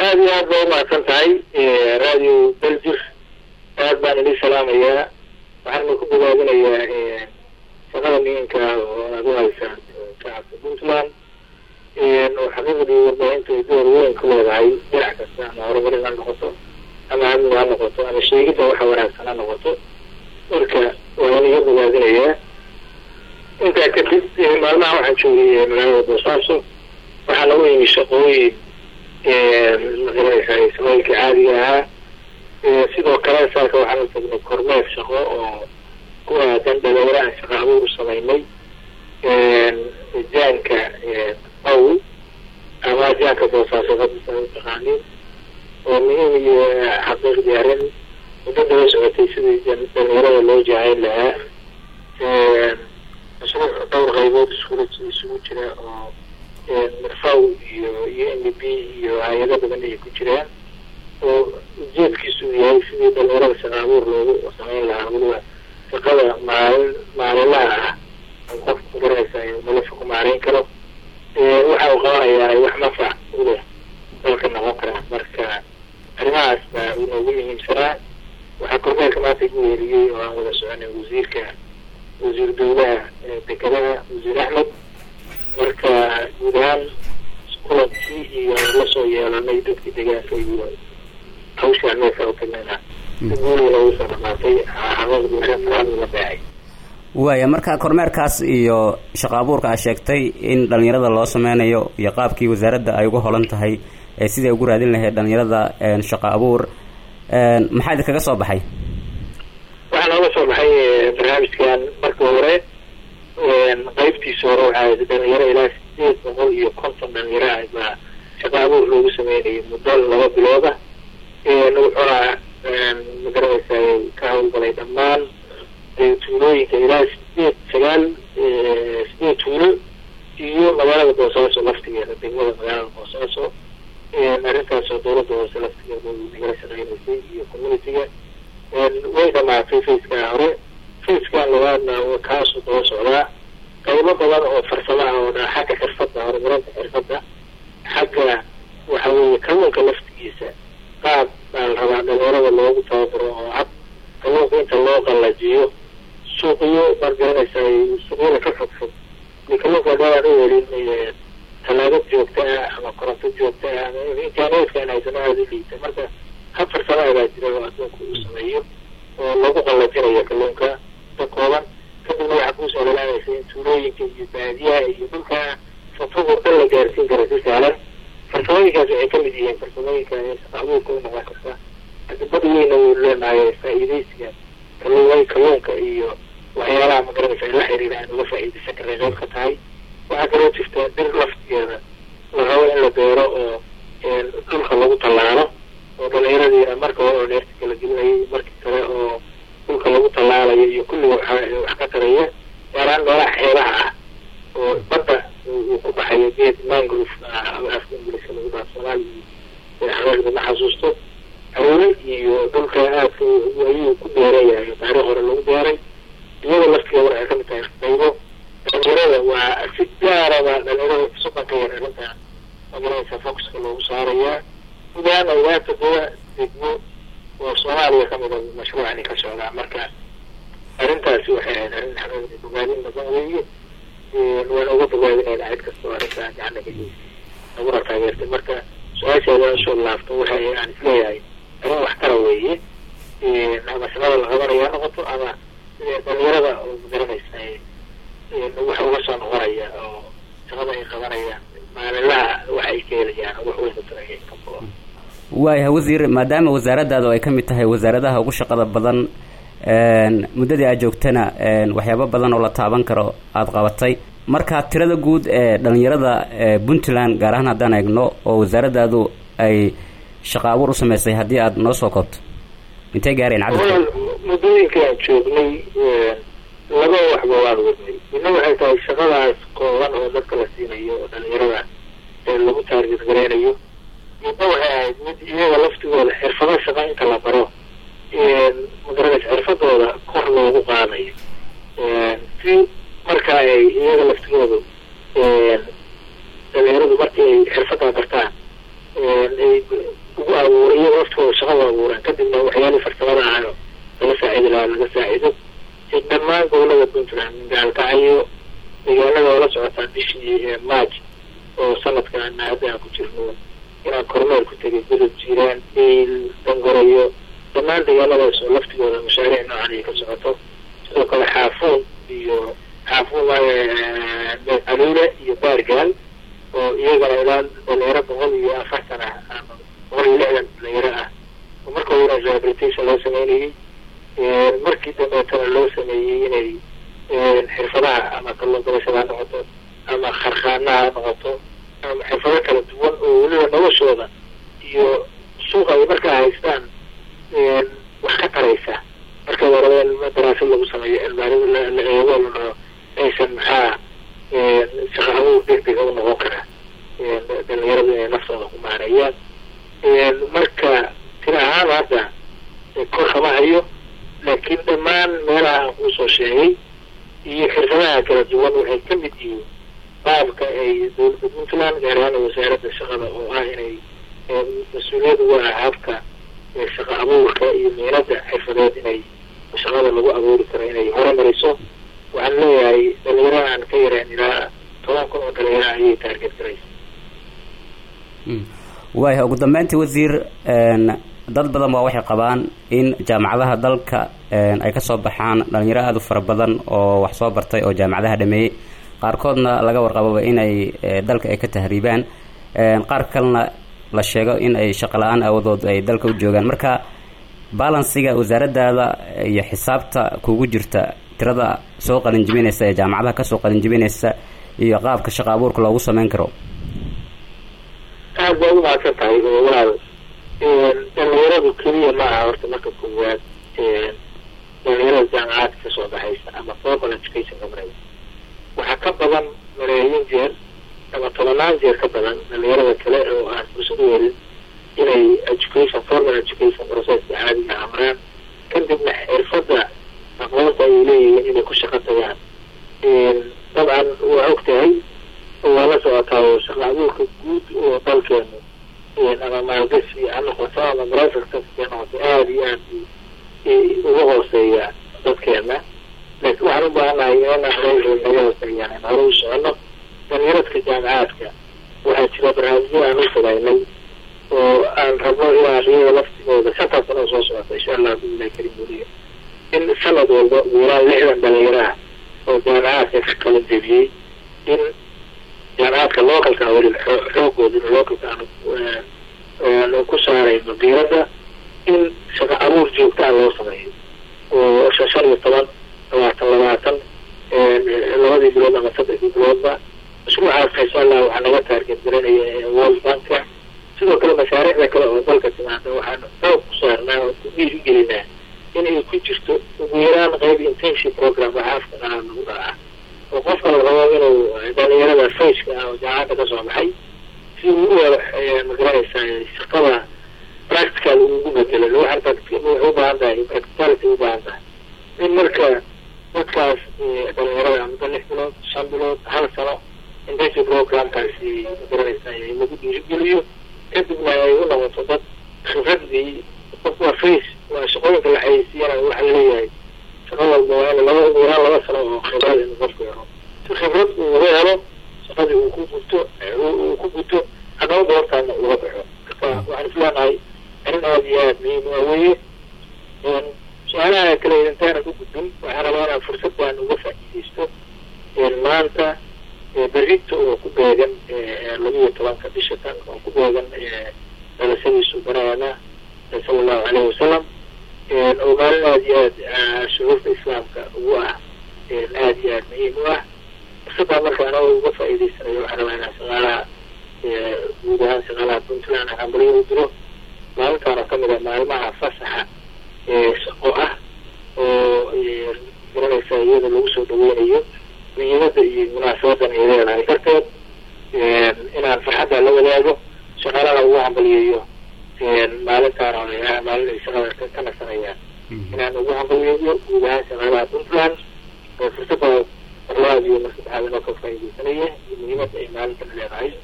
aad iyo aad baa umahadsan tahay radio Daljir aad baan idin salaamayaa waxaan ku bogaadinayaa shaqada muhiimka oo aad u haysaan shacabka Puntland oo xaqiiqdii warbaahinta door weyn ku leedahay dhinac kasta ama horumarin ha noqoto ama amni ha noqoto ama sheegidda waxa wanaagsan ha noqoto marka waan idin bogaadinayaa inta kadib maalmaha waxaan joogay magaalada Boosaaso waxaa lagu yimi shaqooyin shaqooyinka caadiga ahaa sidoo kale saaka waxaan u tagnay kormeer shaqo oo ku aadan dhalinyarada shaqo abuur u samaynay jaanka qaw ama jaanka Boosaaso hadda taqaaniin oo muhiim iyo xaqiiqdii arrin muddo daba socotay sidii dhalinyarada loo jaahayn lahaa mashruuc dhowr qaybood isugu jira oo مرفوع UNDP وهيئات بدنية كتيرة وجد كيسوية في دولار سنابور لو وصلنا لها هو فقط مع الله الخف دراسة ملفق معين كلام وحوقها يعني وحنفع وله لكن نقرأ مركا الناس ونقولهم سراء وحكومة كما تقول لي وهذا سؤال وزير دولة بكذا وزير أحمد marka guudaan kulantii iyo la soo yeelanay dadkii deegaanka iyo hawsha meesha oo kamida guuliga uu soo dhamaatay xaqiiqdii la baahay waaya marka kormeerkaas iyo shaqo abuurka aad sheegtay in dhalinyarada loo sameynayo iyo qaabkii wasaaradda ay ugu holan tahay sidii ugu raadin lahayd dhalinyarada shaqo abuur maxaa kaga soo baxay waxaa nooga soo baxay barnaamijkan markii hore qaybtiisa hore waxaa dhalinyaro ilaa 850 dhalinyaro baa shaqo abuur loogu sameynayay muddo 2 bilooda wuxuuna magaranaysay ka howlgalay dhammaan tuulooyinka ilaa 8 tuulo iyo magaalada Boosaaso laftigeeda degmada magaalada Boosaaso arrintaas oo dowladda hoose laftigeeda nagala shaqeynaysay iyo community-ga way dhamaatay fayska hore fayska labaadna kaas oo daba socdaa qaybo badan oo farsamo ah oo xagga xirfadda horumarinta xirfadda xagga waxa weeye kalluunka laftigiisa qaab baa la rabaa dhalinyarada loogu tababaro oo hab kalluunka inta loo qallajiyo suuqyo margaranaysa suuqyada ka fogfog kalluunka dhaan u helin talaagad joogta ah ama koronto joogta ah ama internetka in aysan aada u liita marka hab farsamo baa jira oo adduunka uu sameeyo oo lagu qallajinayo kalluunka ka kooban kadibna waxaa kusoo lalaanaysa in tuulooyinka iyo baadiyaha iyo dhulka fofog oo dhan la gaarsiin kara si sahlan farsamooyinkaas waxay ka mid yihiin farsamooyinka shaqo abuurka u noqon karta adibada weyna uu leenahay faa'iidaysiga kalluunka iyo waxyaalaha magaranaysa la xiriira aan uga faa'iidaysan karnay qayb ka tahay waxaa kaloo jirta dhir laftigeeda la rabo in la beero oo dhulka lagu tallaalo oo dhalinyaradiina marka hore oo neerta kala gelinayay markii kale oo dhulka lagu tallaalayo iyo kulliga wax ka taraya gaaraan meelaha xeebaha ah oo badda uu ku baxayo geed mangrove afka ingiriiska lagu dhaha Soomaaliya xaqiiqda ma xasuusto awoole iyo dhulka aadka ayuu ku beerayahay taariikh hore lagu beeray iyada laftigeeda waxay ka mid tahay qaybo dhalinyarada waa si gaara baa dhalinyarada suuqanka yar arrintan magaraysa focuska loogu saarayaa gudaana ilaa 7 degmo oo Soomaaliya ka mid ah mashruucani ka socdaa marka arrintaasi waxay ahayd arrin xaqiiqdii bogaadin badan weeye waan uga bogaadinaynaa cid kastoo arrintaa gacana ka geysay naguna taageertay marka su-aashaada soo laafto waxay aan isleeyahay arrin waxtara weeye ama shaqada la qabanaya ha noqoto ama dhalinyarada oo magaranaysa waxa uga soo noqonaya oo shaqada ay qabanayaan maalinlaha waxa ay ka helayaan wax weyn u taraya ka badan waayahay wasiir maadaama wasaaraddaadu ay ka mid tahay wasaaradaha ugu shaqada badan muddadii aad joogtana waxyaabo badan oo la taaban karo aada qabatay marka tirada guud ee dhalinyarada Puntland gaar ahaan haddaan eegno oo wasaaraddaadu ay shaqo abuur u samaysay haddii aad noo soo koobto intay gaareen cadadka muddooyinka aan joognay laba waxba waan wadnay midna waxay tahay shaqadaas kooban oo dadka la siinayo oo dhalinyarada lagu taarget gareynayo midna waxay ahayd mid iyaga laftigooda xirfado shaqo inta la baro magaranaysa xirfadooda kor loogu qaadayo si marka ay iyaga laftigoodu dhalinyaradu markii ay xirfadda bartaan ugu abuuro iyaga laftooda shaqada abuuraan kadibna waxyaalii farsamada ahayo laga saacidi lahaa laga saacido dhammaan gobolada puntland gaalkacyo deegaanada oo la socotaan bishii march oo sanadkan hadda aan ku jirno inaan kormeel ku tegay gudub jiiraan deyl dangorayo dhammaan deegaanadaas oo laftigooda mashaariic noocan ay ka socoto sidoo kale xaafuun caluule iyo baargaal oo iyagana ilaa dhalinyaro 140 ah ama 160 dhalinyaro ah oo marka hore rehabilitation loo sameynayay markii dambeetana loo sameeyey inay xirfadaha ama kalluun qabashada ha noqoto ama kharkhaanaha ha noqoto ama xirfado kala duwan oo weliba noloshooda iyo suuqa ay markaa haystaan wax ka taraysa marka waraba in daraasad lagu sameeyo cilmaarid la eego la dhaho aysan maxaa shaqa abuur degdega u noqon kara dhalinyaradu inay naftooda ku maareeyaan marka tira ahaan hadda kor kama hayo laakiin dhammaan meelaha aan kuusoo sheegay iyo xirfadaha kala duwan waxay ka mid yihiin qaabka ay dowladda puntland gaar ahaan wasaaradda shaqada oo ah inay mas-uuliyad uga ah habka shaqa abuurka iyo miinada xirfadeed inay shaqada lagu abuuri karo inay horumariso waxaan leeyahay dhalinyarada aan ka yareen ilaa 10,000 oo dhalinyaro ayay taarget garaysa waaya ugu dambeyntii wasiir dad badan waa waxay qabaan in jaamacadaha dalka ay ka soo baxaan dhalinyaro aada u fara badan oo wax soo bartay oo jaamacadaha dhameeyey qaarkoodna laga warqababa inay dalka ay ka tahriibaan qaar kalena la sheego in ay shaqo la-aan awadood ay dalka u joogaan marka balansiga wasaaradaada iyo xisaabta kugu jirta tirada soo qalinjibinaysa ee jaamacadaha kasoo qalinjibinaysa iyo qaabka shaqo abuurka loogu sameyn karo aad baa ugu mahadsan tahay walaal dhalinyaradu keliya ma aha horta marka koowaad dhalinyarada jaamacaadka kasoo baxaysa ama formal education gabaraysa waxaa ka badan malaayiin jeer ama 10 jeer ka badan dhalinyarada kale oo aan fursad u helin inay formal education processka caadiga amraan kadibna xirfada aqoonta ay leeyihiin inay ku shaqo tagaan dabcan waa og tahay waa la socotaa oo shaqa abuurka guud oo dalkeenu ama maalgashi ha noqoto ama marafirka ha noqoto aada iyo aad uga hooseeya dadkeena laakiin waxaan u baahanahay inaan naga hooseeyaan in hore u socono dhalinyarada jaamacaadka waxaa jira barnaamijyo aan u samaynay oo aan rabno inaan iyada laftigooda shantaas sano soo socota insha allah billahi karim weliya in sanad walba wiilaa 60 dhalinyaraha oo jaamacaadka ka kala jebiyey in jaamacaadka localka weli xoogooda in localka aan ku saarayno diiradda in shaqa abuur joogtaa loo sameeyo oo 15 20 labadii bilood ama 3 biloodba mashruucaas insha allah waxaa naga taarget garanaya world banka sidoo kale mashaariicda kale oo dalka timaada waxaan xoog ku saarnaa oo ku dhiirigelinaa inay ku jirto ugu yaraan qayb internship program waxaafka lagu dhaca oo qofka la rabo inuu dhalinyarada fayska ah oo jaamacadda ka soo baxay si uu u magaranaysaa shaqada practical ugu bedelo waxay u baahan tahay practicality u baahan tahay in marka dadkaas dhalinyarada muddo 6 bilood 5 bilood 1 sano internship programkaasi magaranaysaa lagu dhiirigeliyo kadibna ay u noqoto dad khibradii qofka waa face waa shaqooyinka la xayeysiiyana waxa la leeyahay shaqo walba waa in laba sano oo khibrad in qofku helo si khibrad uu helo shaqadii uu ku guto haddaba doortaana uga baxo marka waxaan isleenahay arrin aada iyo aada muhiim u weeye su-aalaha kale intaana ku gudbin waxaan rabaa inaan fursadaan uga faa'iidaysto maanta berrito oo ku beegan 12 bisha tan oo ku beegan dhalashadiisu baraana sallallahu alayhi wasallam oo maalin aada iyo aada shuruurta islaamka ugu ah aada iyo aada muhiim u ah fursadaan marka anoo uga faa'iidaysanayo waxaan rabaa inaan shaqaalaha guud ahaan shaqaalaha puntland aan baliyo u diro maalintaan oo kamid ah maalmaha fasaxa shaqo ah oo garanaysa iyada lagu soo dhaweynayo muhiimada iyo munaasabadan ay leedahay darteed inaan farxadda la wadaago shaqaalada ugu hambaliyeeyo maalintaan oo maalin ay shaqada ka nasanayaan inaan ugu hambaliyeeyo guud ahaan shaqaalaha puntland fursadda marlabaad iyo mar saddexaad inoo ka faa'iidaysanaya iyo muhiimada ay maalintan leedahay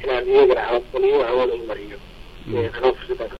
inaan iyagana cawad baliyo hawada u mariyo anoo fursada